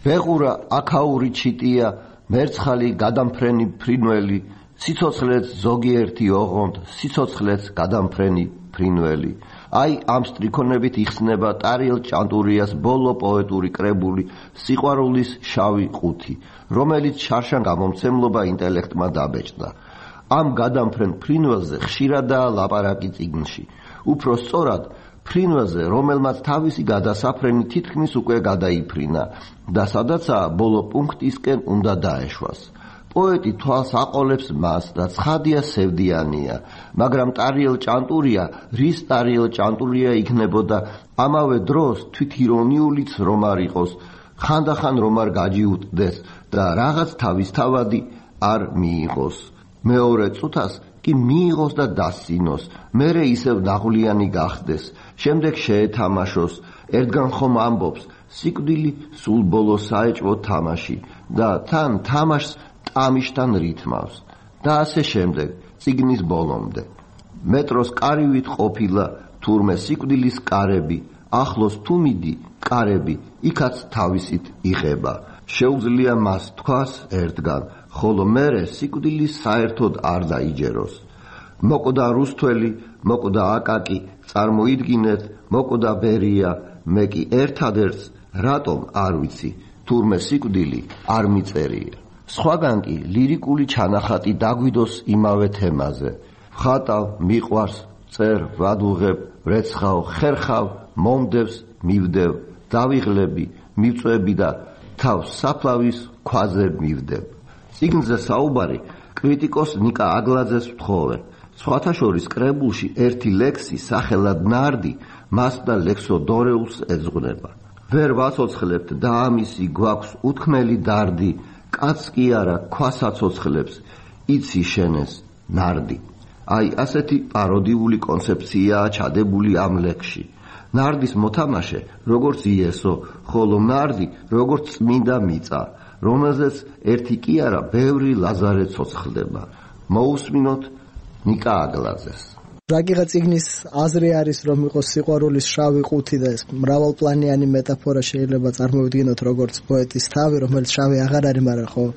ბეღურა აქაური ჩიტია, მერცხალი გადამფრენი ფრინველი, სიცოცხლეც ზოგიერთი ოღონდ, სიცოცხლეც გადამფრენი ფრინველი. აი ამ სტრიქონებით იხსნება ტარიელ ჭანტურიას ბოლო პოეტური კრებული სიყვარულის შავი ყუთი, რომელიც შარშან გამომცემლობა ინტელექტმა დაბეჭდა. ამ გადამფრენ ფრინველზე ხშირადაა ლაპარაკი წიგნში. უფრო სწორად, ფრინველზე, რომელმაც თავისი გადასაფრენი თითქმის უკვე გადაიფრინა და სადაცაა ბოლო პუნქტისკენ უნდა დაეშვას. პოეტი თვალს აყოლებს მას და ცხადია სევდიანია, მაგრამ ტარიელ ჭანტურია, რის ტარიელ ჭანტურია იქნებოდა ამავე დროს თვითირონიულიც რომ არ იყოს, ხანდახან რომ არ გაჯიუტდეს და რაღაც თავისთავადი არ მიიღოს. მეორე წუთას კი მიიღოს და დასცინოს, მერე ისევ ნაღვლიანი გახდეს, შემდეგ შეეთამაშოს, ერთგან ხომ ამბობს, სიკვდილი სულ ბოლო საეჭვო თამაში და თან თამაშს ტამიშთან რითმავს და ასე შემდეგ, წიგნის ბოლომდე. მეტროს კარივით ყოფილა თურმე სიკვდილის კარები, ახლოს თუ მიდი კარები, იქაც თავისით იღება. შეუძლია მას თქვას ერთგან, ხოლო მერე სიკვდილის საერთოდ არ დაიჯეროს. მოკვდა რუსთველი, მოკვდა აკაკი, წარმოიდგინეთ, მოკვდა ბერია, მე კი ერთადერთს რატომ არ ვიცი, თურმე სიკვდილი არ მიწერია. სხვაგან კი ლირიკული ჩანახატი დაგვიდოს იმავე თემაზე. ხატავ, მიყვარს, წერ, ვადუღებ, ვრეცხავ, ხერხავ, მომდევს, მივდევ, დავიღლები, მივწვევი და თავს საფლავის ქვაზე მივდებ. წიგნზე საუბარი კრიტიკოს ნიკა აგლაძეს ვთხოვე. სხვათა შორის კრებულში ერთი ლექსი სახელად ნარდი მას და ლექსოდორეულს ეძღვნება. ვერ ვაცოცხლებთ და ამისი გვაქვს უთქმელი დარდი, კაც კი არა ქვას აცოცხლებს, იცი შენეს ნარდი. აი ასეთი პაროდიული კონცეფციაა ჩადებული ამ ლექსში. ნარდის მოთამაშე როგორც იესო, ხოლო ნარდი როგორც წმინდა მიწა, რომელზეც ერთი კი არა ბევრი ლაზარე ცოცხლდება. მოусმინოთ ნიკა აგლაძეს. რაგიღა წიგნის აზრი არის, რომ იყოს სიყვარულის შავი ყუთი და ეს მრავალპლანიანი მეტაფორა შეიძლება წარმოვიდგინოთ როგორც პოეტის თავი, რომელიც შავი აღარ არის, მაგრამ ხო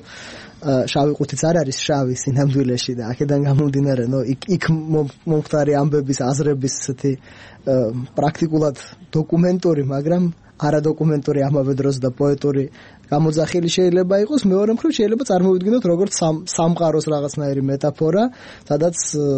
შავი ყუთიც არ არის შავი სინამდვილეში და აქედან გამომდინარე, იქ მომხდარი ამბების, აზრების ესეთი პრაქტიკულად დოკუმენტური, მაგრამ არადოკუმენტური ამავე დროს და პოეტური გამოძახილი შეიძლება იყოს. მეორე მხრივ შეიძლება წარმოვიდგინოთ როგორც სამყაროს რაღაცნაირი მეტაფორა, სადაც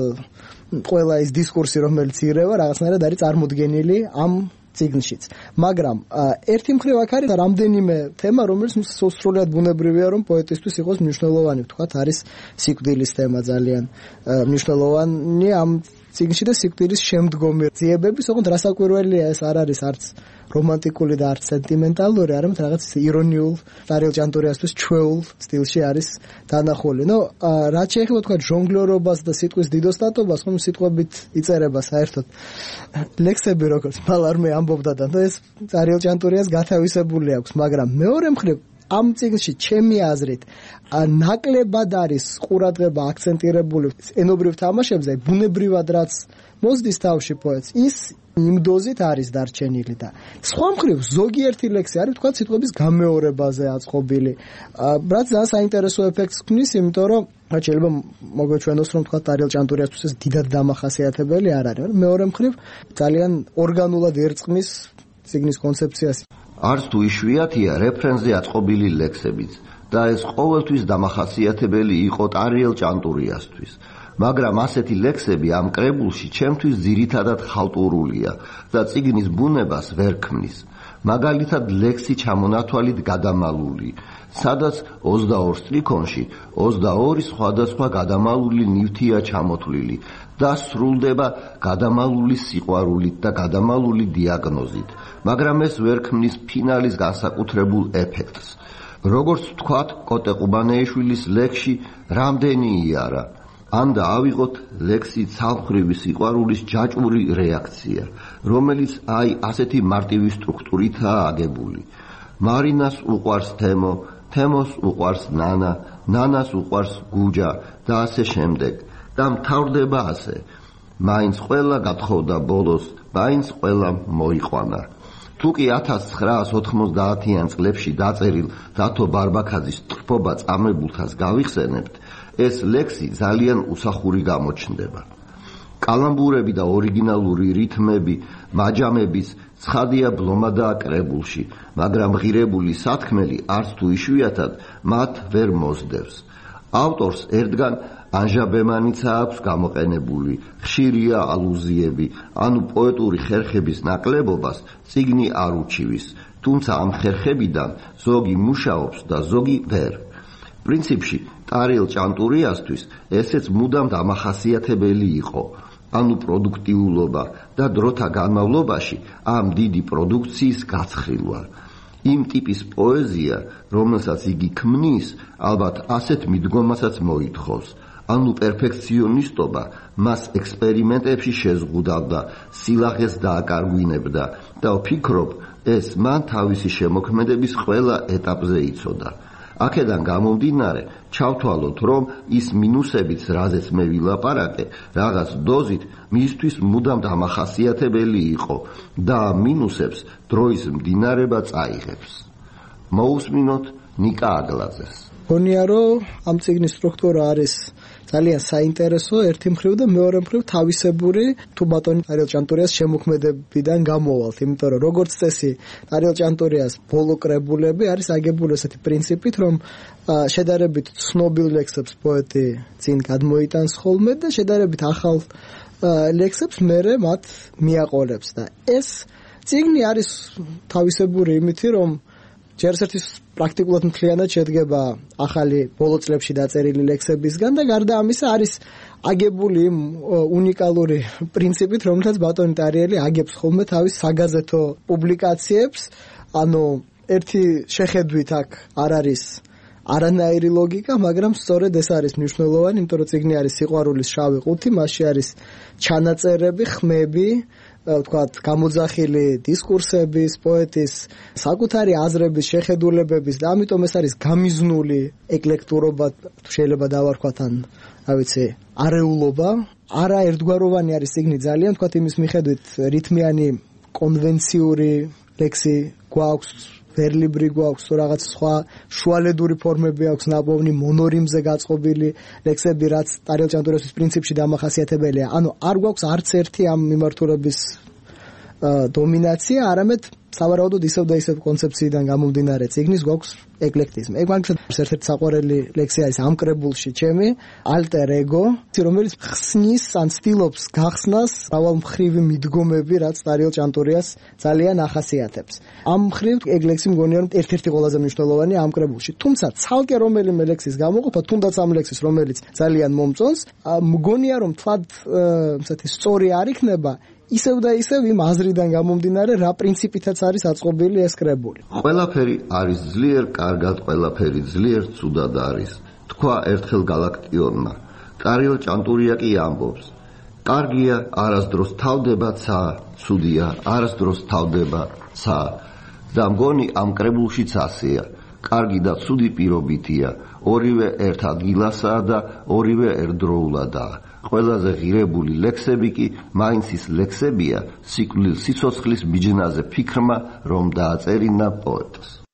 ყველა ის დისკურსი, რომელიც ირევა, რაღაცნაირად არის წარმოდგენილი ამ წიგნშიც. მაგრამ ერთი მხრივ აქ არის რამდენიმე თემა, რომელიც სრულად ბუნებრივია, რომ პოეტისთვის იყოს მნიშვნელოვანი. ვთქვათ, არის სიკვდილის თემა ძალიან მნიშვნელოვანი ამ წიგნში და სიკვდილის შემდგომი ძიებების, ოღონდ რასაკვირველია, ეს არ არის არც რომანტიკული და არც სენტიმენტალური, არამედ რაღაც ირონიულ, ტარიელ ჭანტურიასთვის ჩვეულ სტილში არის დანახული. რაც შეეხება თქვა ჟონგლერობას და სიტყვის დიდოსტატობას, ხომ სიტყვებით იწერება საერთოდ ლექსები, როგორც მალარმე ამბობდა და ეს ტარიელ ჭანტურიას გათავისებული აქვს, მაგრამ მეორე მხრივ ამ წიგნში ჩემი აზრით ნაკლებად არის ყურადღება აქცენტირებული ენობრივ თამაშებზე, ბუნებრივად რაც მოსდის თავში პოეტს, ის იმ დოზით არის დარჩენილი და სხვა მხრივ ზოგიერთი ლექსი არის თქვა სიტყვების გამეორებაზე აწყობილი, რაც ძალიან საინტერესო ეფექტს ქმნის, იმიტომ რომ შეიძლება მოგეჩვენოს, რომ თქვა ტარიელ ჭანტურიასთვის ეს დიდად დამახასიათებელი არ არის, მაგრამ მეორე მხრივ ძალიან ორგანულად ერწყმის წიგნის კონცეფციას. არც თუ იშვიათია რეფრენზე აწყობილი ლექსებიც და ეს ყოველთვის დამახასიათებელი იყო ტარიელ ჭანტურიასთვის. მაგრამ ასეთი ლექსები ამ კრებულში ჩემთვის ძირითადად ხალტურულია და წიგნის ბუნებას ვერ ქმნის. მაგალითად ლექსი ჩამონათვალით გადამალული, სადაც 22 სტრიქონში 22 სხვადასხვა გადამალული ნივთია ჩამოთვლილი და სრულდება გადამალული სიყვარულით და გადამალული დიაგნოზით, მაგრამ ეს ვერ ქმნის ფინალის განსაკუთრებულ ეფექტს. როგორც ვთქვათ, კოტე ყუბანეიშვილის ლექსში რამდენი იარა, ამ და ავიღოთ ლექსი ცალმხრივი სიყვარულის ჯაჭვური რეაქცია, რომელიც აი ასეთი მარტივი სტრუქტურითაა აგებული. მარინას უყვარს თემო, თემოს უყვარს ნანა, ნანას უყვარს გუჯა და ასე შემდეგ და მთავრდება ასე. მაინც ყველა გათხოვდა ბოლოს, მაინც ყველა მოიყვანა. თუკი 1990-იან წლებში დაწერილ დათო ბარბაქაძის ტრფობა წამებულთას გავიხსენებთ, ეს ლექსი ძალიან უსახური გამოჩნდება. კალამბურები და ორიგინალური რითმები, მაჯამების ცხადია ბლომადაა კრებულში, მაგრამ ღირებული სათქმელი არც თუ იშვიათად მათ ვერ მოსდევს. ავტორს ერთგან ანჟაბემანიცა აქვს გამოყენებული, ხშირია ალუზიები, ანუ პოეტური ხერხების ნაკლებობას წიგნი არ უჩივის, თუმცა ამ ხერხებიდან ზოგი მუშაობს და ზოგი ვერ. პრინციპში ტარიელ ჭანტურიასთვის ესეც მუდამ დამახასიათებელი იყო, ანუ პროდუქტიულობა და დროთა განმავლობაში ამ დიდი პროდუქციის გაცხილვა. იმ ტიპის პოეზია, რომელსაც იგი ქმნის, ალბათ ასეთ მიდგომასაც მოითხოვს, ანუ პერფექციონისტობა მას ექსპერიმენტებში შეზღუდავდა, სილაღეს დააკარგვინებდა და ვფიქრობ, ეს მან თავისი შემოქმედების ყველა ეტაპზე იცოდა. აქედან გამომდინარე, ჩავთვალოთ, რომ ის მინუსებიც, რაზეც მე ვილაპარაკე, რაღაც დოზით მისთვის მუდამ დამახასიათებელი იყო და ამ მინუსებს დროის მდინარება წაიღებს. მოусმინოთ ნიკა აგლაძეს. გონია რომ ამ წიგნის სტრუქტურა არის ძალიან საინტერესო ერთი მხრივ და მეორე მხრივ თავისებური თუ ბატონი ტარიელ ჭანტურიას შემოქმედებიდან გამოვალთ, იმიტომ რომ როგორც წესი ტარიელ ჭანტურიას ბოლო კრებულები არის აგებული ესეთი პრინციპით, რომ შედარებით ცნობილ ლექსებს პოეტი წინ გადმოიტანს ხოლმე და შედარებით ახალ ლექსებს მერე მათ მიაყოლებს და ეს წიგნი არის თავისებური იმითი, რომ ჯერ ერთის პრაქტიკულად მთლიანად შედგება ახალი ბოლო წლებში დაწერილი ლექსებისგან და გარდა ამისა არის აგებული იმ უნიკალური პრინციპით, რომელთაც ბატონი ტარიელი აგებს ხოლმე თავის საგაზეთო პუბლიკაციებს, ანუ ერთი შეხედვით აქ არ არის არანაირი ლოგიკა, მაგრამ სწორედ ეს არის მნიშვნელოვანი, იმიტომ რომ წიგნი არის სიყვარულის შავი ყუთი, მასში არის ჩანაწერები, ხმები, ვთქვათ, გამოძახილი დისკურსების, პოეტის საკუთარი აზრების, შეხედულებების და ამიტომ ეს არის გამიზნული ეკლექტურობა, შეიძლება დავარქვათ ან, რა ვიცი, არეულობა. არა ერთგვაროვანი არის წიგნი ძალიან, ვთქვათ, იმის მიხედვით რითმიანი კონვენციური ლექსი გვაქვს, ვერლიბრი გვაქვს, რაღაც სხვა შუალედური ფორმები აქვს, ნაპოვნი მონორიმზე გაწყობილი ლექსები, რაც ტარიელ ჭანტურიასთვის პრინციპში დამახასიათებელია. ანუ არ გვაქვს არც ერთი ამ მიმართულების დომინაცია, არამედ სავარაუდოდ ისევ და ისევ კონცეფციიდან გამომდინარე წიგნის გვაქვს ეკლექტიზმი. ეგ ერთ-ერთი საყვარელი ლექსი არის ამ კრებულში ჩემი, ალტერ ეგო, რომელიც ხსნის ან ცდილობს გახსნას მრავალმხრივი მიდგომები, რაც ტარიელ ჭანტურიას ძალიან ახასიათებს. ამ მხრივ ეგ ლექსი მგონია, რომ ერთ-ერთი ყველაზე მნიშვნელოვანია ამ კრებულში. თუმცა ცალკე რომელიმე ლექსის გამოყოფა, თუნდაც ამ ლექსის, რომელიც ძალიან მომწონს, მგონია, რომ თლად სწორი არ იქნება, ისევ და ისევ იმ აზრიდან გამომდინარე, რა პრინციპითაც არის აწყობილი ეს კრებული. ყველაფერი არის ძლიერ კარგად, ყველაფერი ძლიერ ცუდად არის. თქვა ერთხელ გალაქტიონმა. ტარიელ ჭანტურია კი ამბობს. კარგია, არასდროს თავდება ცა, ცუდია, არასდროს თავდება ცა. და მგონი ამ კრებულშიც ასეა. კარგი და ცუდი პირობითია, ორივე ერთ ადგილასაა და ორივე ერთდროულადაა. ყველაზე ღირებული ლექსები კი მაინც ის ლექსებია სიკვდილ სიცოცხლის მიჯნაზე ფიქრმა, რომ დააწერინა პოეტს.